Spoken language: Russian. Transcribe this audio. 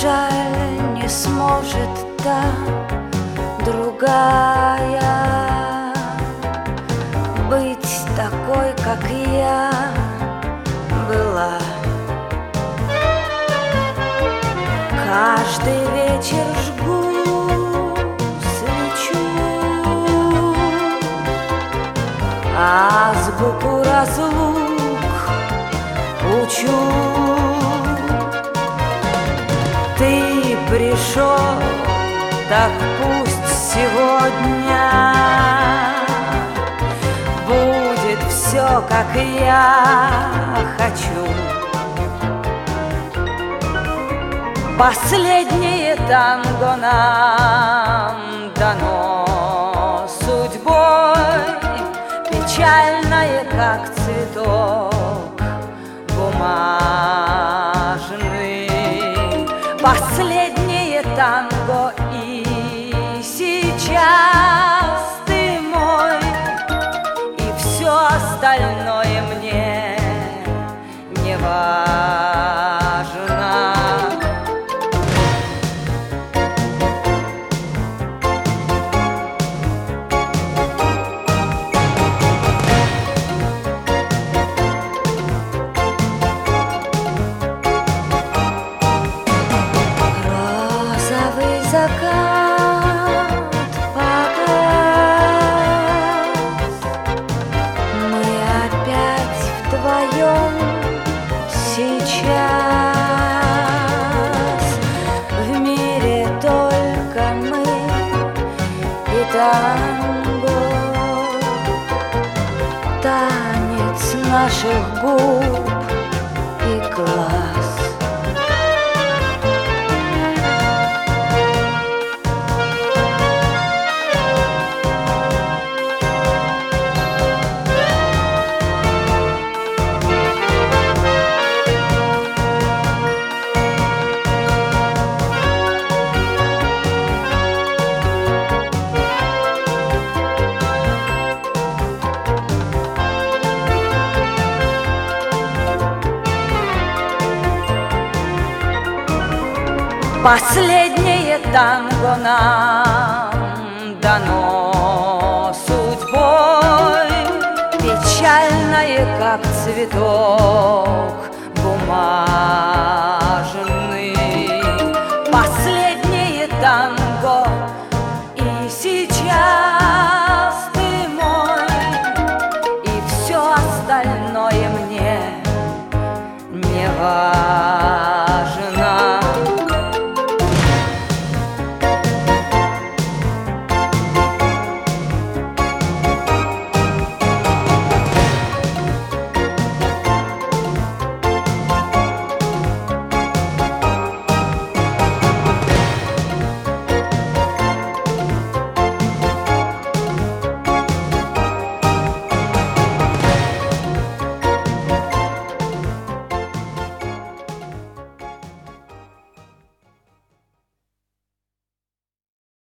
жаль, не сможет та другая быть такой, как я была. Каждый вечер жгу свечу, азбуку разлук учу. Ты пришел, так пусть сегодня будет все, как я хочу. Последнее танго нам дано судьбой, печальное, как цветок бумажный. Последнее танго, и сейчас ты мой, и все остальное мне не важно. Закат погас, мы опять вдвоем сейчас. В мире только мы и танго, танец наших губ и глаз. Последнее танго нам дано судьбой, печальное, как цветок